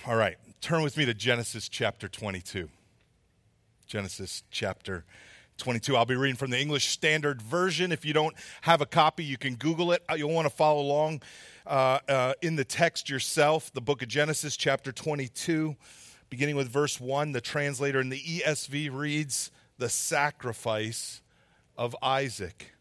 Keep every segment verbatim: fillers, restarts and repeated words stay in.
All right, turn with me to Genesis chapter twenty-two. Genesis chapter twenty-two. I'll be reading from the English Standard Version. If you don't have a copy, you can Google it. You'll want to follow along uh, uh, in the text yourself. The book of Genesis chapter twenty-two, beginning with verse one. The translator in the E S V reads, "The sacrifice of Isaac."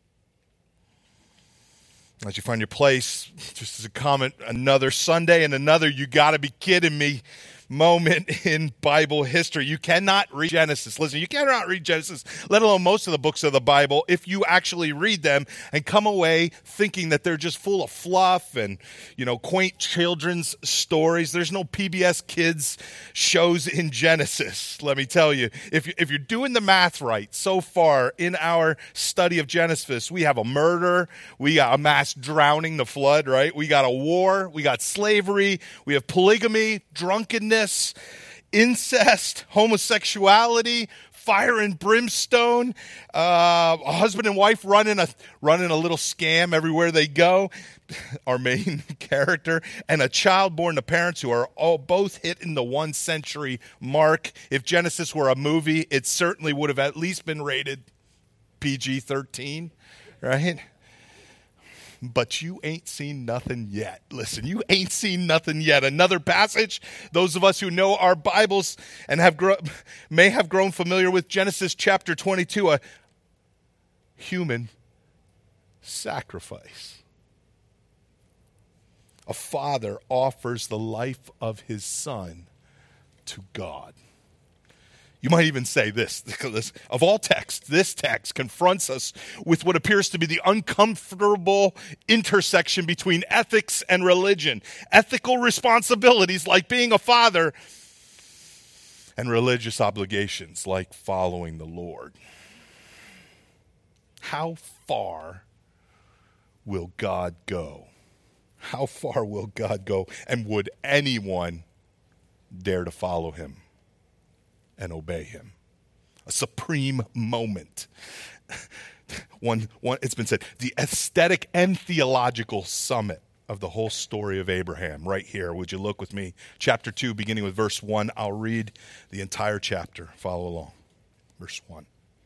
As you find your place, just as a comment, another Sunday and another you gotta be kidding me moment in Bible history. You cannot read Genesis. Listen, you cannot read Genesis, let alone most of the books of the Bible, if you actually read them and come away thinking that they're just full of fluff and, you know, quaint children's stories. There's no P B S Kids shows in Genesis, let me tell you. If, you, if you're doing the math right so far in our study of Genesis, we have a murder, we got a mass drowning, the flood, right? We got a war, we got slavery, we have polygamy, drunkenness, incest, homosexuality, fire and brimstone, uh, a husband and wife running a running a little scam everywhere they go, our main character, and a child born to parents who are all both hitting the one century mark. If Genesis were a movie, it certainly would have at least been rated P G thirteen, right? But you ain't seen nothing yet. Listen, you ain't seen nothing yet. Another passage, those of us who know our Bibles and have gro- may have grown familiar with Genesis chapter twenty-two, a human sacrifice. A father offers the life of his son to God. You might even say this, of all texts, this text confronts us with what appears to be the uncomfortable intersection between ethics and religion. Ethical responsibilities like being a father and religious obligations like following the Lord. How far will God go? How far will God go? And would anyone dare to follow him and obey him? A supreme moment. One, one, it's been said, the aesthetic and theological summit of the whole story of Abraham, right here. Would you look with me? Chapter two, beginning with verse one. I'll read the entire chapter. Follow along. Verse one.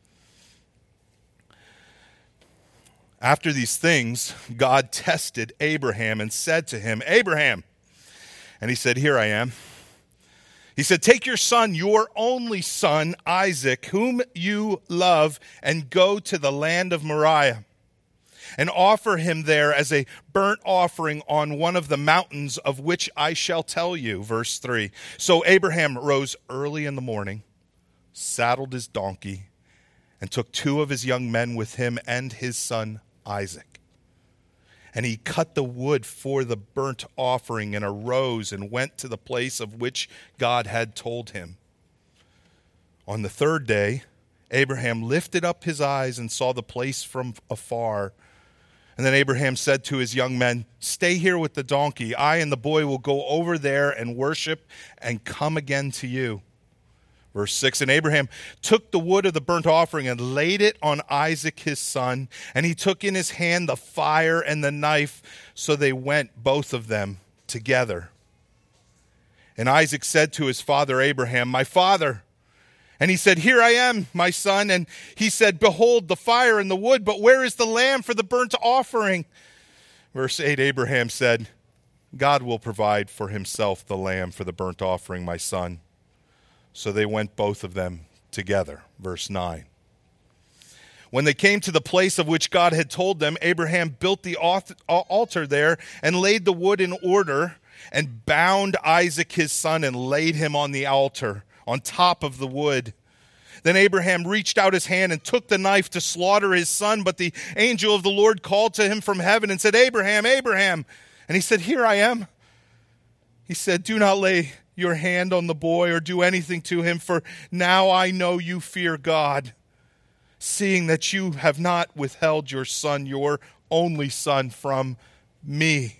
After these things, God tested Abraham and said to him, "Abraham." And he said, "Here I am." He said, "Take your son, your only son, Isaac, whom you love, and go to the land of Moriah, and offer him there as a burnt offering on one of the mountains of which I shall tell you." Verse three. So Abraham rose early in the morning, saddled his donkey, and took two of his young men with him and his son Isaac. And he cut the wood for the burnt offering and arose and went to the place of which God had told him. On the third day, Abraham lifted up his eyes and saw the place from afar. And then Abraham said to his young men, "Stay here with the donkey. I and the boy will go over there and worship and come again to you." Verse six, and Abraham took the wood of the burnt offering and laid it on Isaac his son, and he took in his hand the fire and the knife, so they went, both of them, together. And Isaac said to his father Abraham, "My father." And he said, "Here I am, my son." And he said, "Behold the fire and the wood, but where is the lamb for the burnt offering?" Verse eight, Abraham said, "God will provide for himself the lamb for the burnt offering, my son." So they went, both of them, together. Verse nine. When they came to the place of which God had told them, Abraham built the altar there and laid the wood in order and bound Isaac his son and laid him on the altar on top of the wood. Then Abraham reached out his hand and took the knife to slaughter his son, but the angel of the Lord called to him from heaven and said, "Abraham, Abraham." And he said, "Here I am." He said, "Do not lay your hand on the boy or do anything to him, for now I know you fear God, seeing that you have not withheld your son, your only son, from me."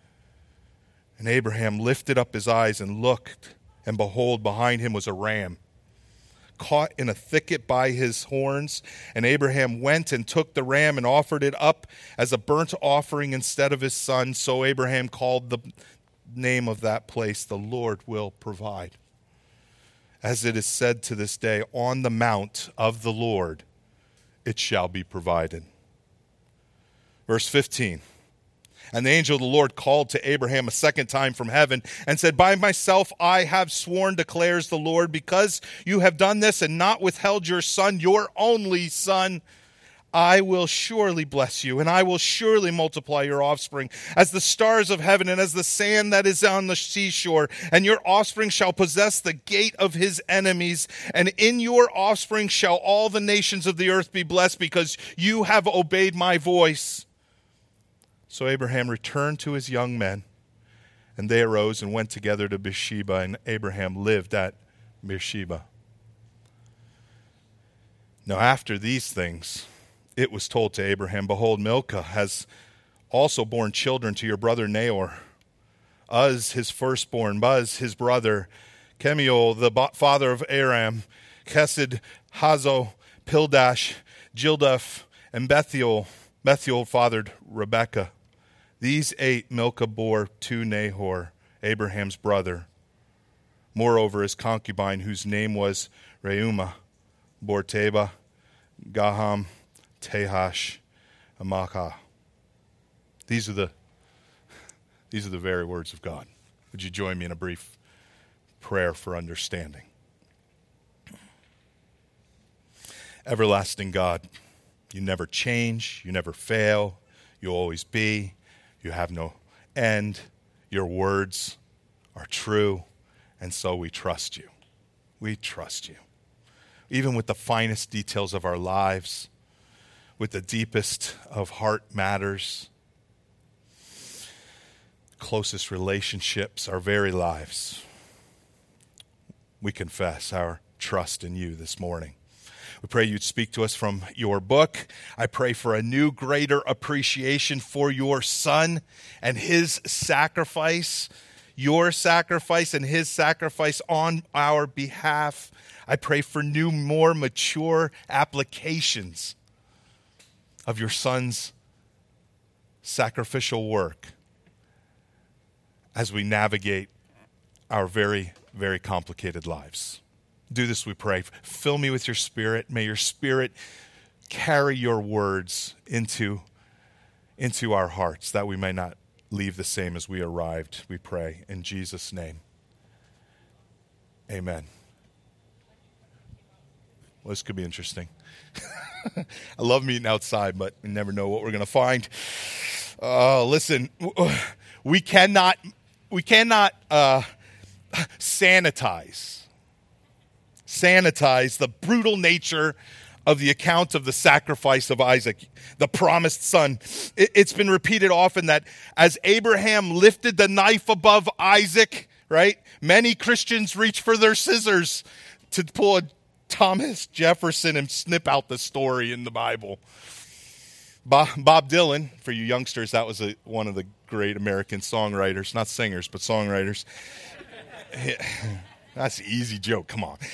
And Abraham lifted up his eyes and looked, and behold, behind him was a ram, caught in a thicket by his horns. And Abraham went and took the ram and offered it up as a burnt offering instead of his son. So Abraham called the name of that place, the Lord will provide. As it is said to this day, on the mount of the Lord it shall be provided. Verse fifteen. And the angel of the Lord called to Abraham a second time from heaven and said, by myself I have sworn, declares the Lord, because you have done this and not withheld your son, your only son, I will surely bless you, and I will surely multiply your offspring as the stars of heaven and as the sand that is on the seashore. And your offspring shall possess the gate of his enemies, and in your offspring shall all the nations of the earth be blessed, because you have obeyed my voice. So Abraham returned to his young men, and they arose and went together to Beersheba, and Abraham lived at Beersheba. Now after these things, it was told to Abraham, behold, Milcah has also borne children to your brother Nahor. Uz, his firstborn, Buz, his brother, Kemuel, the father of Aram, Chesed, Hazo, Pildash, Jildaph, and Bethuel. Bethuel fathered Rebekah. These eight Milcah bore to Nahor, Abraham's brother. Moreover, his concubine, whose name was Reumah, bore Teba, Gaham, Tehash, and Maachah. These are the these are the very words of God. Would you join me in a brief prayer for understanding? Everlasting God, you never change, you never fail, you'll always be, you have no end, your words are true, and so we trust you. We trust you. Even with the finest details of our lives, with the deepest of heart matters, closest relationships, our very lives, we confess our trust in you this morning. We pray you'd speak to us from your book. I pray for a new, greater appreciation for your Son and his sacrifice, your sacrifice and his sacrifice on our behalf. I pray for new, more mature applications of your Son's sacrificial work as we navigate our very, very complicated lives. Do this, we pray. Fill me with your Spirit. May your Spirit carry your words into, into our hearts, that we may not leave the same as we arrived, we pray. In Jesus' name, amen. Well, this could be interesting. I love meeting outside, but we never know what we're going to find. Uh, listen, we cannot, we cannot uh, sanitize. sanitize the brutal nature of the account of the sacrifice of Isaac, the promised son. It's been repeated often that as Abraham lifted the knife above Isaac, right, many Christians reach for their scissors to pull a Thomas Jefferson and snip out the story in the Bible. Bob, Bob Dylan, for you youngsters, that was a, one of the great American songwriters, not singers, but songwriters. That's an easy joke. Come on.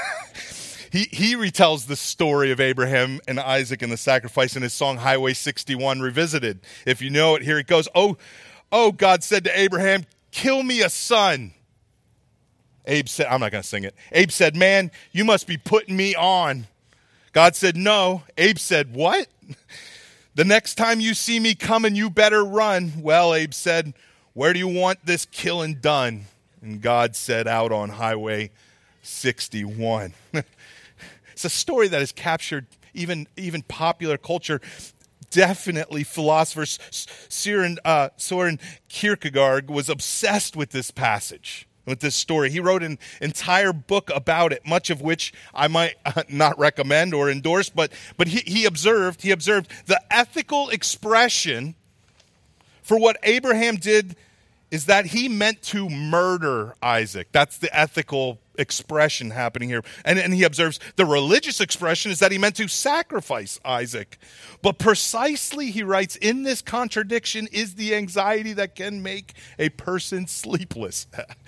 he he retells the story of Abraham and Isaac and the sacrifice in his song Highway sixty-one Revisited. If you know it, here it goes. Oh, oh, God said to Abraham, kill me a son. Abe said, I'm not going to sing it. Abe said, man, you must be putting me on. God said, no. Abe said, what? The next time you see me coming, you better run. Well, Abe said, where do you want this killing done? And God said, out on Highway sixty-one. It's a story that has captured even, even popular culture. Definitely philosophers. Søren, uh, Søren Kierkegaard was obsessed with this passage, with this story. He wrote an entire book about it, much of which I might not recommend or endorse, but, but he, he observed, he observed the ethical expression for what Abraham did is that he meant to murder Isaac. That's the ethical expression happening here. And, and he observes the religious expression is that he meant to sacrifice Isaac. But precisely, he writes, in this contradiction is the anxiety that can make a person sleepless.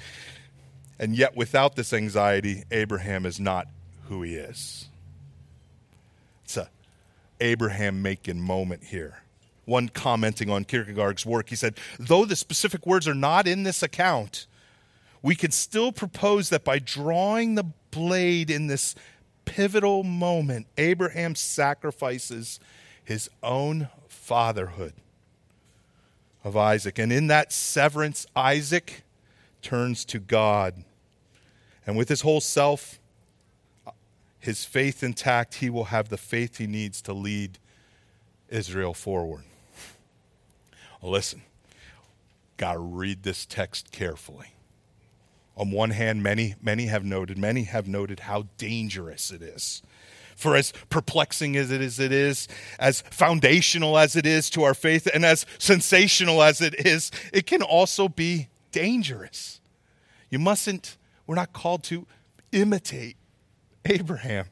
And yet without this anxiety, Abraham is not who he is. It's a Abraham-making moment here. One commenting on Kierkegaard's work, he said, though the specific words are not in this account, we can still propose that by drawing the blade in this pivotal moment, Abraham sacrifices his own fatherhood of Isaac. And in that severance, Isaac turns to God. And with his whole self, his faith intact, he will have the faith he needs to lead Israel forward. Well, listen, got to read this text carefully. On one hand, many, many have noted, many have noted how dangerous it is. For as perplexing as it is, it is, as foundational as it is to our faith, and as sensational as it is, it can also be dangerous. You mustn't, we're not called to imitate Abraham,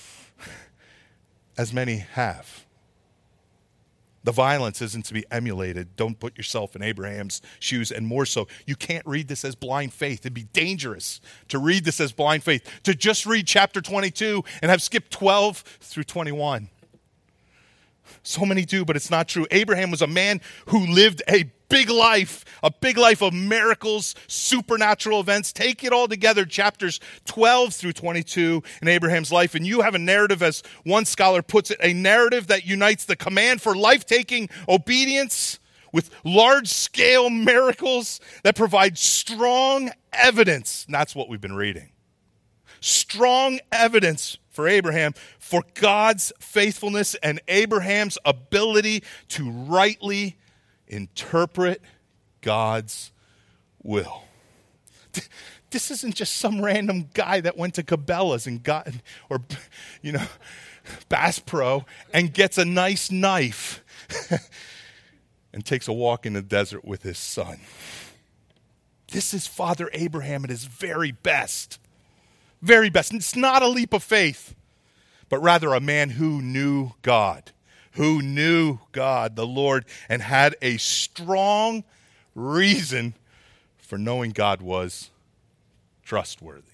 as many have. The violence isn't to be emulated. Don't put yourself in Abraham's shoes, and more so, you can't read this as blind faith. It'd be dangerous to read this as blind faith, to just read chapter twenty-two and have skipped twelve through twenty-one. So many do, but it's not true. Abraham was a man who lived a big life, a big life of miracles, supernatural events. Take it all together, chapters twelve through twenty-two in Abraham's life, and you have a narrative, as one scholar puts it, a narrative that unites the command for life-taking obedience with large-scale miracles that provide strong evidence. And that's what we've been reading. Strong evidence for Abraham, for God's faithfulness and Abraham's ability to rightly interpret God's will. This isn't just some random guy that went to Cabela's and got, or, you know, Bass Pro and gets a nice knife and takes a walk in the desert with his son. This is Father Abraham at his very best. Very best. It's not a leap of faith, but rather a man who knew God, who knew God, the Lord, and had a strong reason for knowing God was trustworthy.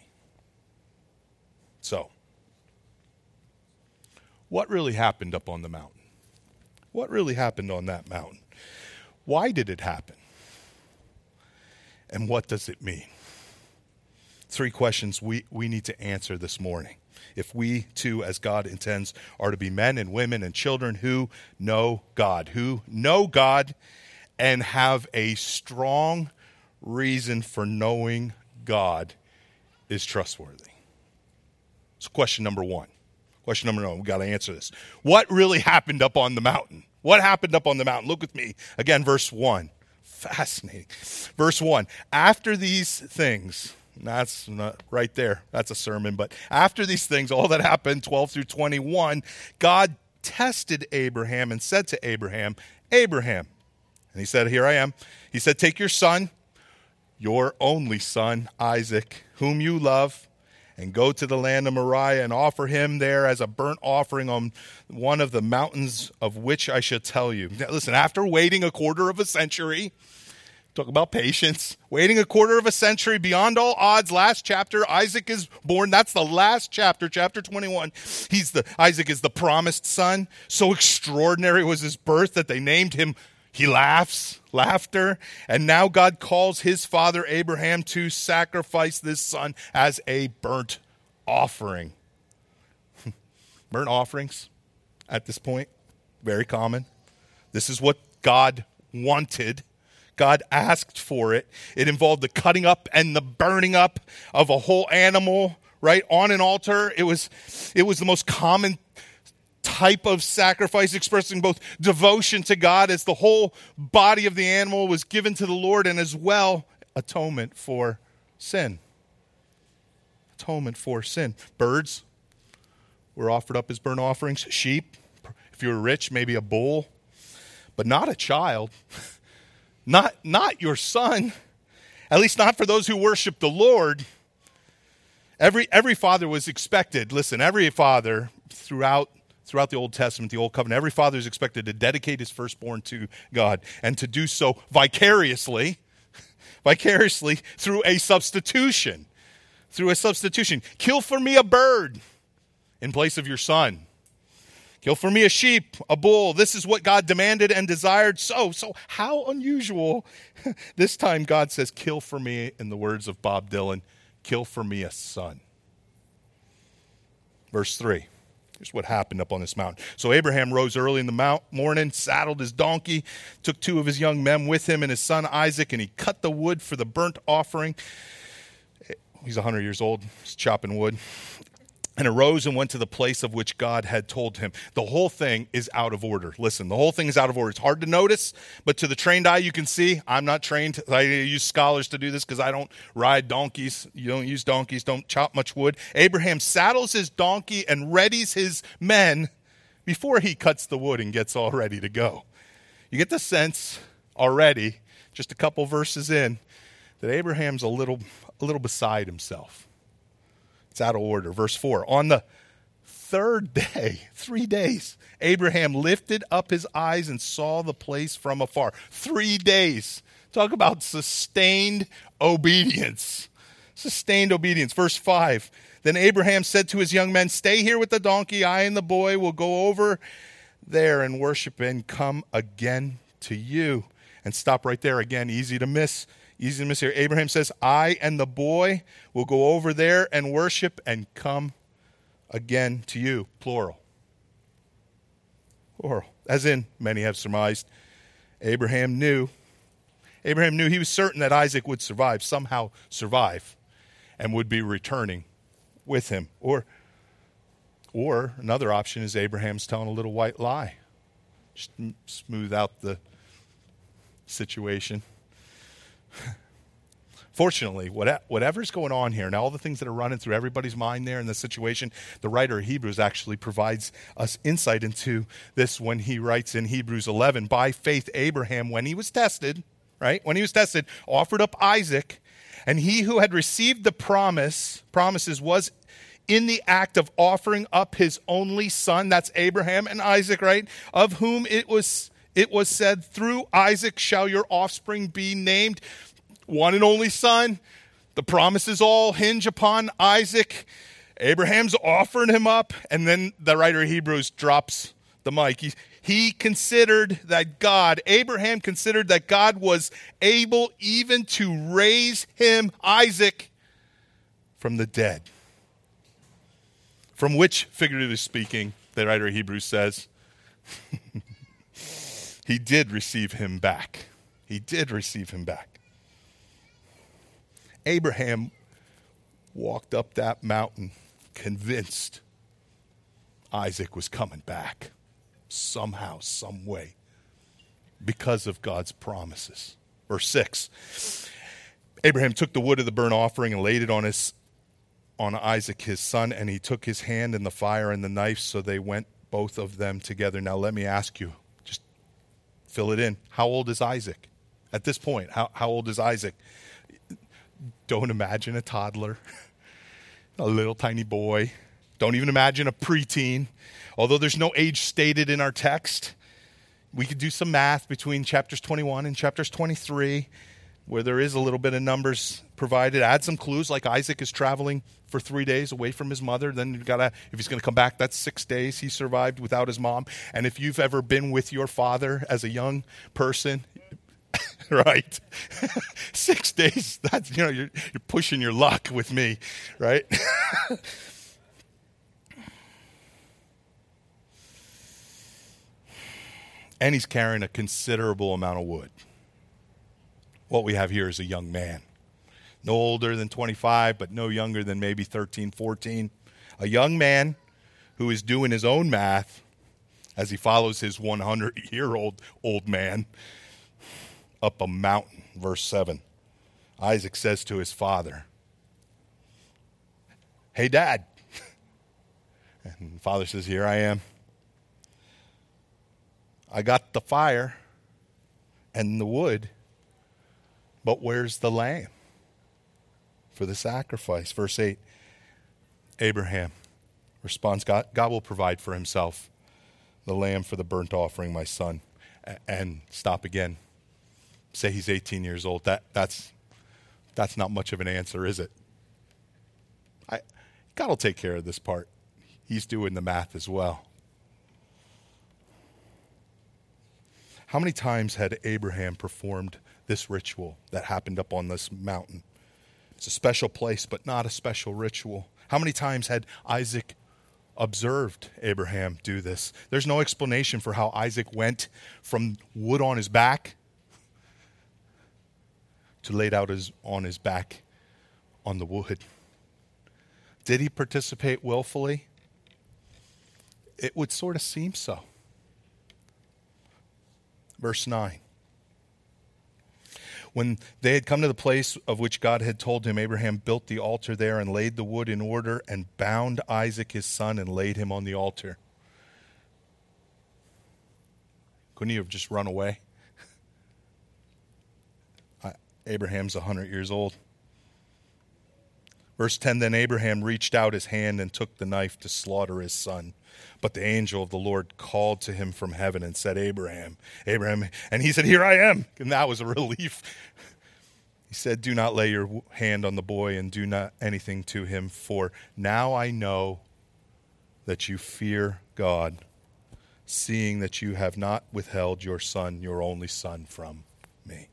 So, what really happened up on the mountain? What really happened on that mountain? Why did it happen? And what does it mean? Three questions we, we need to answer this morning. If we too, as God intends, are to be men and women and children who know God, who know God and have a strong reason for knowing God is trustworthy. So question number one. Question number one, we've got to answer this. What really happened up on the mountain? What happened up on the mountain? Look with me. Again, verse one. Fascinating. Verse one. After these things... That's not right there. That's a sermon. But after these things, all that happened, twelve through twenty-one, God tested Abraham and said to Abraham, Abraham. And he said, here I am. He said, take your son, your only son, Isaac, whom you love, and go to the land of Moriah and offer him there as a burnt offering on one of the mountains of which I shall tell you. Now, listen, after waiting a quarter of a century, talk about patience. Waiting a quarter of a century, beyond all odds, last chapter, Isaac is born. That's the last chapter, chapter twenty-one. He's the Isaac is the promised son. So extraordinary was his birth that they named him, he laughs, laughter. And now God calls his father Abraham to sacrifice this son as a burnt offering. Burnt offerings, at this point, very common. This is what God wanted. God asked for it. It involved the cutting up and the burning up of a whole animal, right, on an altar. It was, it was the most common type of sacrifice, expressing both devotion to God as the whole body of the animal was given to the Lord, and as well, atonement for sin. Atonement for sin. Birds were offered up as burnt offerings. Sheep, if you were rich, maybe a bull, but not a child. Not, not your son, at least not for those who worship the Lord. Every, every father was expected, listen, every father throughout, throughout the Old Testament, the Old Covenant, every father is expected to dedicate his firstborn to God and to do so vicariously, vicariously through a substitution, through a substitution. Kill for me a bird in place of your son. Kill for me a sheep, a bull. This is what God demanded and desired. So, so how unusual. This time God says, kill for me, in the words of Bob Dylan, kill for me a son. Verse three. Here's what happened up on this mountain. So Abraham rose early in the mount morning, saddled his donkey, took two of his young men with him and his son Isaac, and he cut the wood for the burnt offering. He's one hundred years old. He's chopping wood. And arose and went to the place of which God had told him. The whole thing is out of order. Listen, the whole thing is out of order. It's hard to notice, but to the trained eye, you can see. I'm not trained. I use scholars to do this because I don't ride donkeys. You don't use donkeys. Don't chop much wood. Abraham saddles his donkey and readies his men before he cuts the wood and gets all ready to go. You get the sense already, just a couple verses in, that Abraham's a little, a little beside himself. It's out of order. Verse four, on the third day, three days, Abraham lifted up his eyes and saw the place from afar. Three days. Talk about sustained obedience. Sustained obedience. Verse five, then Abraham said to his young men, stay here with the donkey. I and the boy will go over there and worship and come again to you. And stop right there. Again, easy to miss. Easy to miss here. Abraham says, I and the boy will go over there and worship and come again to you. Plural. Plural. As in, many have surmised, Abraham knew. Abraham knew he was certain that Isaac would survive, somehow survive, and would be returning with him. Or, or another option is Abraham's telling a little white lie. Just smooth out the situation. Fortunately, whatever's going on here and all the things that are running through everybody's mind there in the situation, the writer of Hebrews actually provides us insight into this when he writes in Hebrews eleven, by faith Abraham, when he was tested, right? When he was tested, offered up Isaac, and he who had received the promise, promises was in the act of offering up his only son, that's Abraham and Isaac, right? Of whom it was It was said, through Isaac shall your offspring be named. One and only son. The promises all hinge upon Isaac. Abraham's offering him up. And then the writer of Hebrews drops the mic. He, he considered that God, Abraham considered that God was able even to raise him, Isaac, from the dead. From which, figuratively speaking, the writer of Hebrews says, he did receive him back. He did receive him back. Abraham walked up that mountain convinced Isaac was coming back somehow, some way, because of God's promises. Verse six, Abraham took the wood of the burnt offering and laid it on his on Isaac his son, and he took his hand in the fire and the knife, so they went both of them together. Now let me ask you, just fill it in. How old is Isaac? At this point, how, how old is Isaac? Don't imagine a toddler, a little tiny boy. Don't even imagine a preteen. Although there's no age stated in our text, we could do some math between chapters twenty-one and chapters twenty-three, where there is a little bit of numbers provided. Add some clues, like Isaac is traveling for three days away from his mother. Then you've got to, if he's going to come back, that's six days he survived without his mom. And if you've ever been with your father as a young person, right? Six days, that's, you know, you're, you're pushing your luck with me, right? And he's carrying a considerable amount of wood. What we have here is a young man. No older than twenty-five, but no younger than maybe thirteen, fourteen. A young man who is doing his own math as he follows his hundred-year-old old man up a mountain. Verse seven. Isaac says to his father, "Hey, Dad." And the father says, "Here I am. I got the fire and the wood, but where's the lamb for the sacrifice?" Verse eight, Abraham responds, God, God will provide for himself the lamb for the burnt offering, my son. And stop again. Say he's eighteen years old. That, that's, that's not much of an answer, is it? I, God will take care of this part. He's doing the math as well. How many times had Abraham performed this ritual that happened up on this mountain? It's a special place, but not a special ritual. How many times had Isaac observed Abraham do this? There's no explanation for how Isaac went from wood on his back to laid out his, on his back on the wood. Did he participate willfully? It would sort of seem so. Verse nine. When they had come to the place of which God had told him, Abraham built the altar there and laid the wood in order and bound Isaac his son and laid him on the altar. Couldn't he have just run away? Abraham's one hundred years old. Verse ten, then Abraham reached out his hand and took the knife to slaughter his son. But the angel of the Lord called to him from heaven and said, Abraham, Abraham. And he said, here I am. And that was a relief. He said, do not lay your hand on the boy and do not anything to him, for now I know that you fear God, seeing that you have not withheld your son, your only son, from me.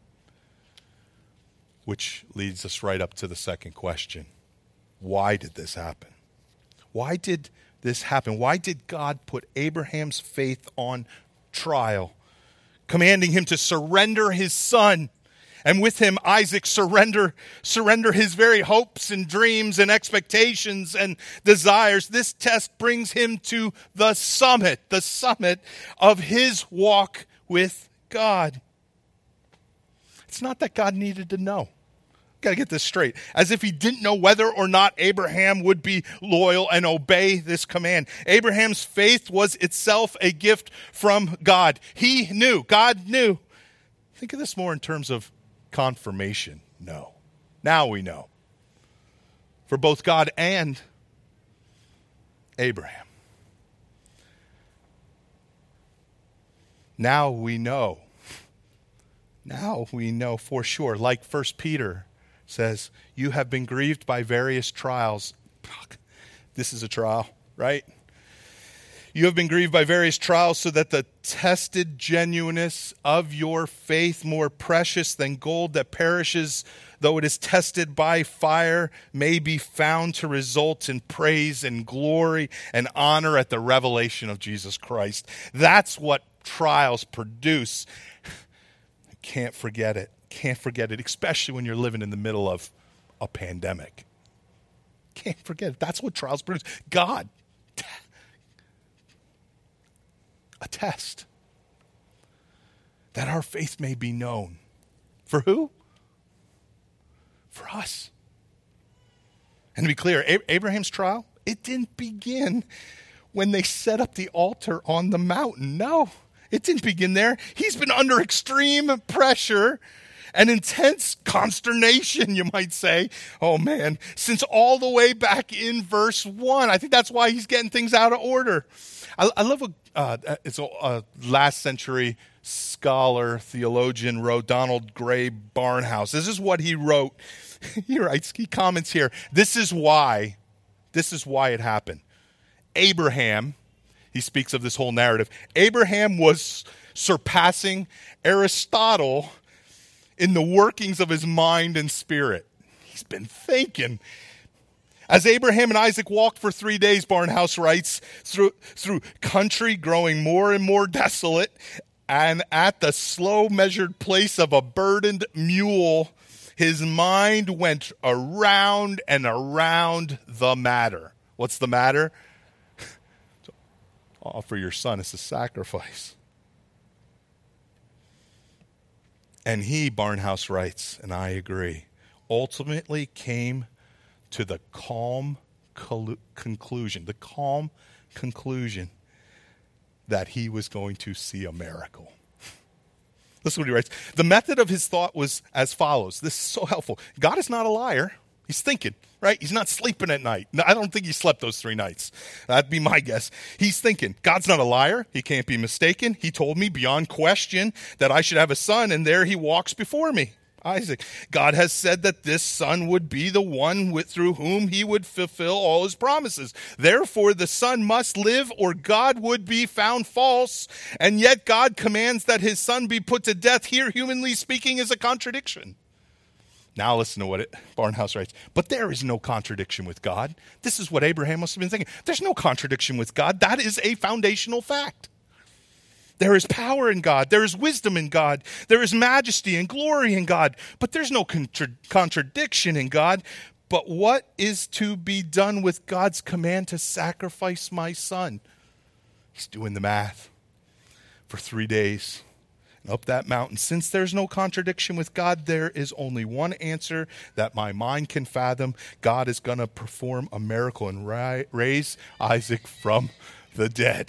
Which leads us right up to the second question. Why did this happen? Why did this happen? Why did God put Abraham's faith on trial, commanding him to surrender his son, and with him Isaac surrender surrender his very hopes and dreams and expectations and desires? This test brings him to the summit, the summit of his walk with God. It's not that God needed to know. Got to get this straight. As if he didn't know whether or not Abraham would be loyal and obey this command. Abraham's faith was itself a gift from God. He knew. God knew. Think of this more in terms of confirmation. No. Now we know. For both God and Abraham. Now we know. Now we know for sure. Like First Peter says, you have been grieved by various trials. This is a trial, right? You have been grieved by various trials so that the tested genuineness of your faith, more precious than gold that perishes, though it is tested by fire, may be found to result in praise and glory and honor at the revelation of Jesus Christ. That's what trials produce. Can't forget it. Can't forget it, especially when you're living in the middle of a pandemic. Can't forget it. That's what trials produce. God, a test that our faith may be known. For who? For us. And to be clear, Abraham's trial, it didn't begin when they set up the altar on the mountain. No, it didn't begin there. He's been under extreme pressure and intense consternation, you might say. Oh, man. Since all the way back in verse one. I think that's why he's getting things out of order. I, I love what uh, it's a, a last century scholar, theologian wrote, Donald Gray Barnhouse. This is what he wrote. He writes, he comments here. This is why, this is why it happened. Abraham, he speaks of this whole narrative. Abraham was surpassing Aristotle in the workings of his mind and spirit. He's been thinking. As Abraham and Isaac walked for three days, Barnhouse writes, through, through country growing more and more desolate, and at the slow measured place of a burdened mule, his mind went around and around the matter. What's the matter? To offer your son as a sacrifice. And he, Barnhouse writes, and I agree, ultimately came to the calm col- conclusion, the calm conclusion that he was going to see a miracle. Listen to what he writes. The method of his thought was as follows. This is so helpful. God is not a liar. He's thinking, right? He's not sleeping at night. No, I don't think he slept those three nights. That'd be my guess. He's thinking, God's not a liar. He can't be mistaken. He told me beyond question that I should have a son, and there he walks before me. Isaac. God has said that this son would be the one with, through whom he would fulfill all his promises. Therefore, the son must live or God would be found false. And yet God commands that his son be put to death. Here, humanly speaking, is a contradiction. Now listen to what it, Barnhouse writes. But there is no contradiction with God. This is what Abraham must have been thinking. There's no contradiction with God. That is a foundational fact. There is power in God. There is wisdom in God. There is majesty and glory in God. But there's no contra- contradiction in God. But what is to be done with God's command to sacrifice my son? He's doing the math. For three days and up that mountain. Since there's no contradiction with God, there is only one answer that my mind can fathom. God is going to perform a miracle and ri- raise Isaac from the dead.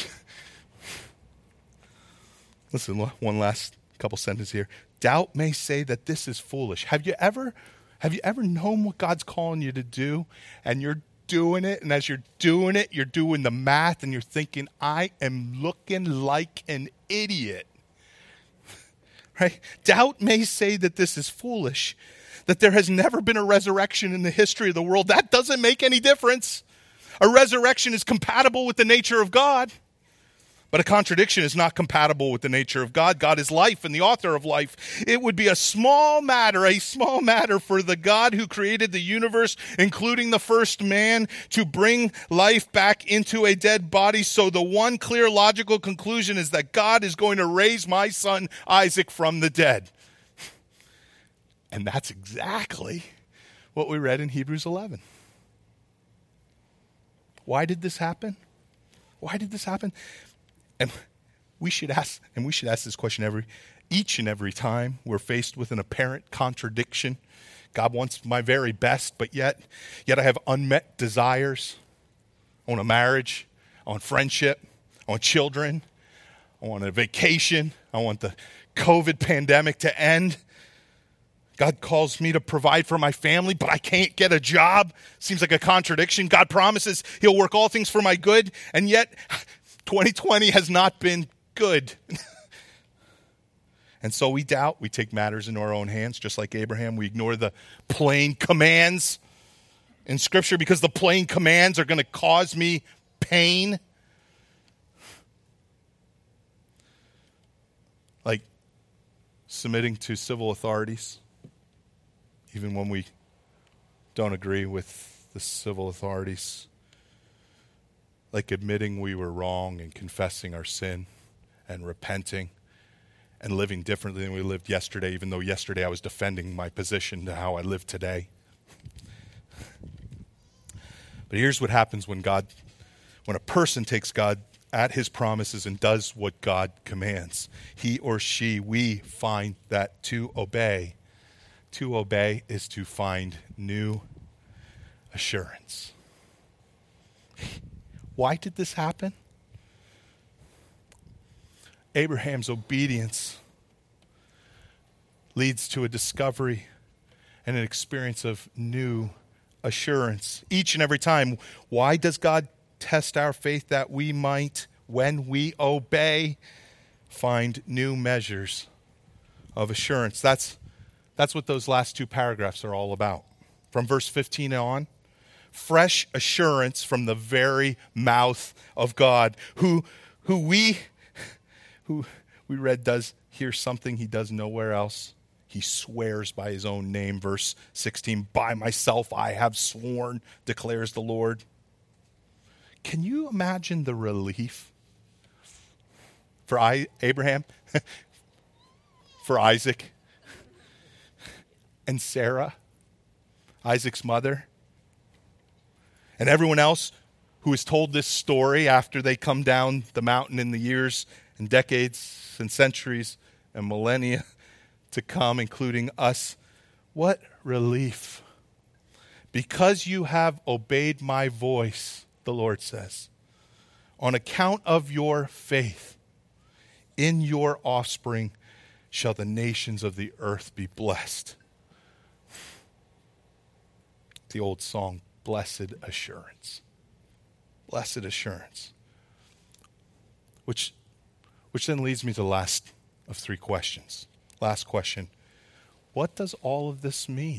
Listen, one last couple sentences here. Doubt may say that this is foolish. Have you ever, have you ever known what God's calling you to do, and you're doing it, and as you're doing it, you're doing the math, and you're thinking, I am looking like an idiot. Right? Doubt may say that this is foolish, that there has never been a resurrection in the history of the world. That doesn't make any difference. A resurrection is compatible with the nature of God. But a contradiction is not compatible with the nature of God. God is life and the author of life. It would be a small matter, a small matter for the God who created the universe, including the first man, to bring life back into a dead body. So the one clear logical conclusion is that God is going to raise my son Isaac from the dead. And that's exactly what we read in Hebrews eleven. Why did this happen? Why did this happen? And we should ask, and we should ask this question every, each and every time we're faced with an apparent contradiction. God wants my very best, but yet, yet I have unmet desires. I want a marriage. I want friendship. I want children. I want a vacation. I want the COVID pandemic to end. God calls me to provide for my family, but I can't get a job. Seems like a contradiction. God promises he'll work all things for my good, and yet twenty twenty has not been good. And so we doubt. We take matters into our own hands, just like Abraham. We ignore the plain commands in Scripture because the plain commands are going to cause me pain. Like submitting to civil authorities, even when we don't agree with the civil authorities. Like admitting we were wrong and confessing our sin and repenting and living differently than we lived yesterday, even though yesterday I was defending my position to how I live today. But here's what happens when God, when a person takes God at his promises and does what God commands. He or she, we find that to obey, to obey is to find new assurance. Why did this happen? Abraham's obedience leads to a discovery and an experience of new assurance. Each and every time, why does God test our faith? That we might, when we obey, find new measures of assurance. That's, that's what those last two paragraphs are all about. From verse fifteen on, fresh assurance from the very mouth of God, who who we who we read does hear something he does nowhere else. He swears by his own name. Verse sixteen, by myself I have sworn, declares the Lord. Can you imagine the relief for I, Abraham, for Isaac, and Sarah, Isaac's mother, and everyone else who is told this story after they come down the mountain in the years and decades and centuries and millennia to come, including us? What relief. Because you have obeyed my voice, the Lord says, on account of your faith, in your offspring shall the nations of the earth be blessed. The old song, Blessed Assurance. Blessed assurance. Which, which then leads me to the last of three questions. Last question. what does all of this mean?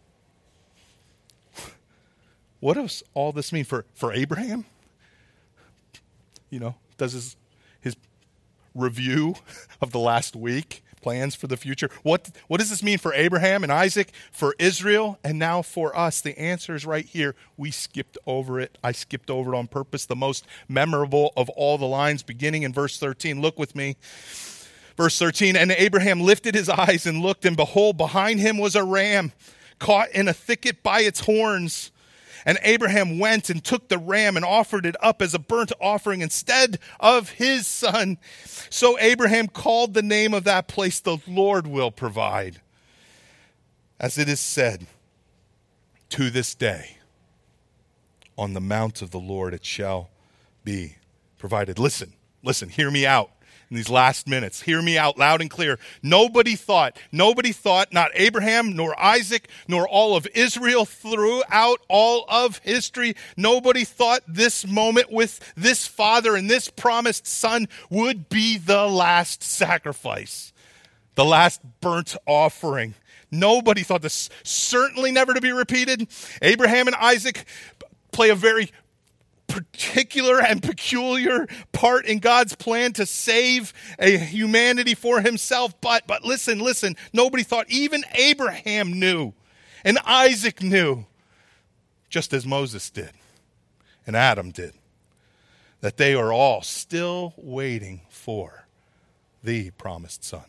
What does all this mean for, for Abraham? You know, does his, his review of the last week, plans for the future, what, what does this mean for Abraham and Isaac, for Israel, and now for us? The answer is right here. We skipped over it. I skipped over it on purpose. The most memorable of all the lines beginning in verse thirteen. Look with me. Verse thirteen, and Abraham lifted his eyes and looked, and behold, behind him was a ram caught in a thicket by its horns. And Abraham went and took the ram and offered it up as a burnt offering instead of his son. So Abraham called the name of that place, the Lord will provide. As it is said, to this day, on the mount of the Lord it shall be provided. Listen, listen, hear me out. In these last minutes, hear me out loud and clear. Nobody thought, nobody thought, not Abraham, nor Isaac, nor all of Israel throughout all of history, nobody thought this moment with this father and this promised son would be the last sacrifice, the last burnt offering. Nobody thought this, certainly never to be repeated. Abraham and Isaac play a very particular and peculiar part in God's plan to save a humanity for himself. But, but listen, listen, nobody thought, even Abraham knew, and Isaac knew, just as Moses did, and Adam did, that they are all still waiting for the promised son.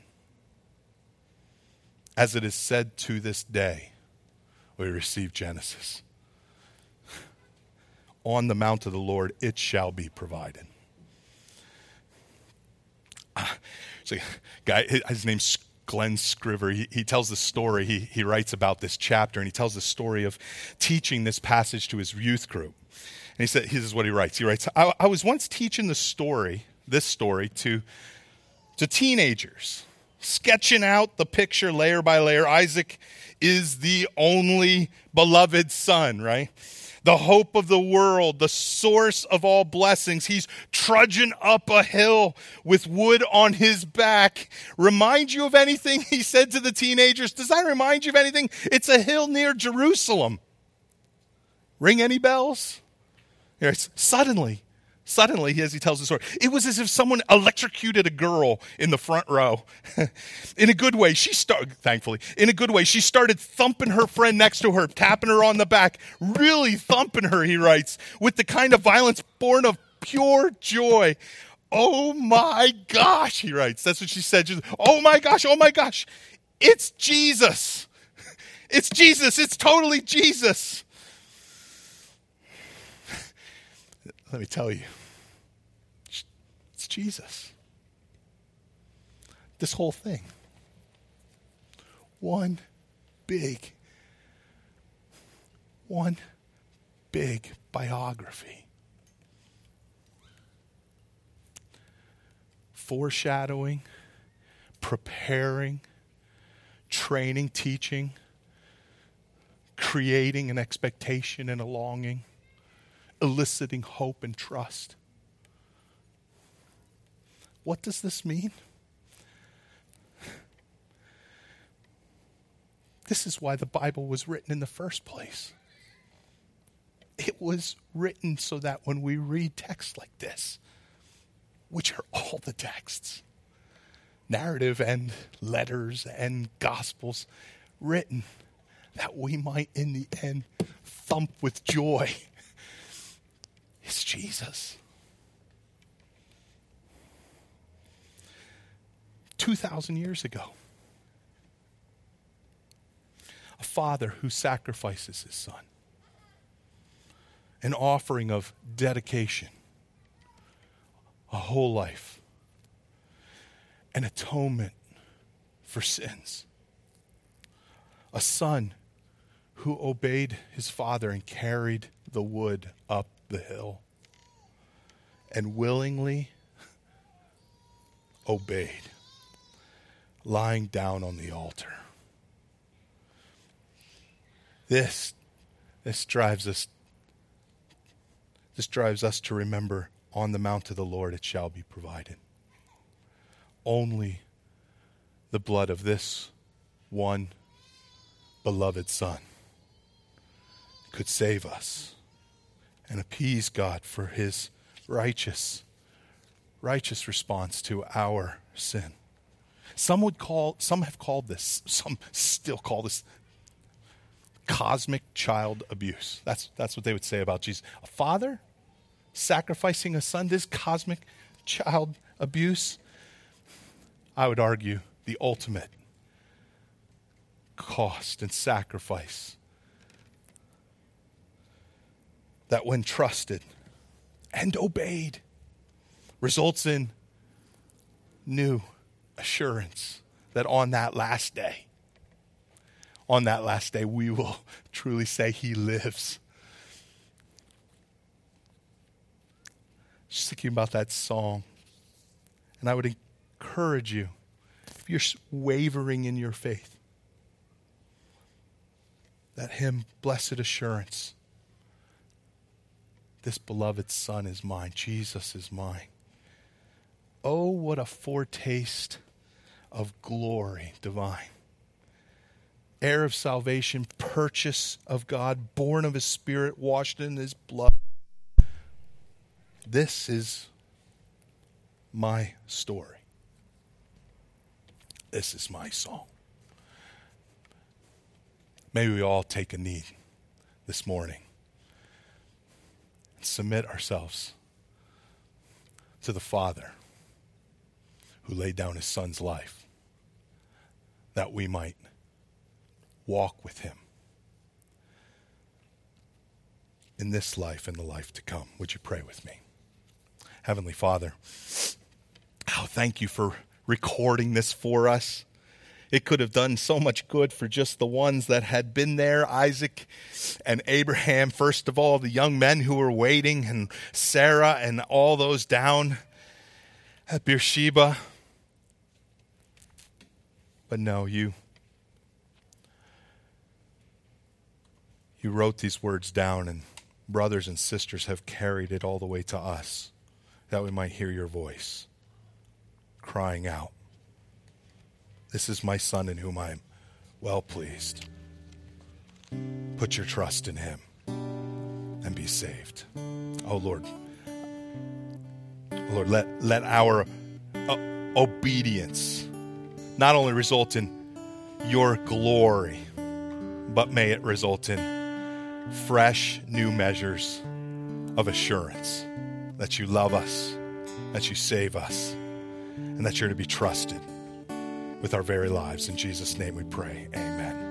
As it is said, to this day, we receive Genesis. On the mount of the Lord, it shall be provided. Uh, so, guy, his name's Glenn Scriver. He, he tells the story. He, he writes about this chapter, and he tells the story of teaching this passage to his youth group. And he said, "This is what he writes. He writes, I, I was once teaching the story, this story, to to teenagers, sketching out the picture layer by layer. Isaac is the only beloved son, right? The hope of the world, the source of all blessings. He's trudging up a hill with wood on his back. Remind you of anything?" He said to the teenagers. "Does that remind you of anything? It's a hill near Jerusalem." Ring any bells? Yes. Suddenly, suddenly, as he tells the story, it was as if someone electrocuted a girl in the front row. In a good way, she started, thankfully, in a good way, she started thumping her friend next to her, tapping her on the back, really thumping her, he writes, with the kind of violence born of pure joy. "Oh my gosh," he writes. That's what she said. She was, "Oh my gosh, oh my gosh. It's Jesus. It's Jesus. It's totally Jesus." Let me tell you. It's Jesus. This whole thing. One big, one big biography. Foreshadowing, preparing, training, teaching, creating an expectation and a longing, eliciting hope and trust. What does this mean? This is why the Bible was written in the first place. It was written so that when we read texts like this, which are all the texts, narrative and letters and gospels, written that we might in the end thump with joy. It's Jesus. two thousand years ago, a father who sacrifices his son, an offering of dedication, a whole life, an atonement for sins, a son who obeyed his father and carried the wood up the hill and willingly obeyed, lying down on the altar. This, this drives us, this drives us to remember, on the mount of the Lord it shall be provided. Only the blood of this one beloved Son could save us and appease God for his righteous, righteous response to our sin. Some would call, some have called this, some still call this cosmic child abuse. That's, that's what they would say about Jesus. A father sacrificing a son, this cosmic child abuse. I would argue the ultimate cost and sacrifice that when trusted and obeyed results in new assurance that on that last day, on that last day, we will truly say he lives. Just thinking about that song, and I would encourage you, if you're wavering in your faith, that hymn, Blessed Assurance, this beloved Son is mine, Jesus is mine. Oh, what a foretaste of glory divine. Heir of salvation, purchase of God, born of his Spirit, washed in his blood. This is my story. This is my song. May we all take a knee this morning and submit ourselves to the Father who laid down his Son's life that we might walk with him in this life and the life to come. Would you pray with me? Heavenly Father, oh, thank you for recording this for us. It could have done so much good for just the ones that had been there, Isaac and Abraham, first of all, the young men who were waiting, and Sarah and all those down at Beersheba. But no, you, you wrote these words down, and brothers and sisters have carried it all the way to us, that we might hear your voice crying out, this is my Son in whom I am well pleased. Put your trust in him and be saved. Oh Lord, Lord, let, let our uh, obedience not only result in your glory, but may it result in fresh new measures of assurance that you love us, that you save us, and that you're to be trusted with our very lives. In Jesus' name we pray. Amen.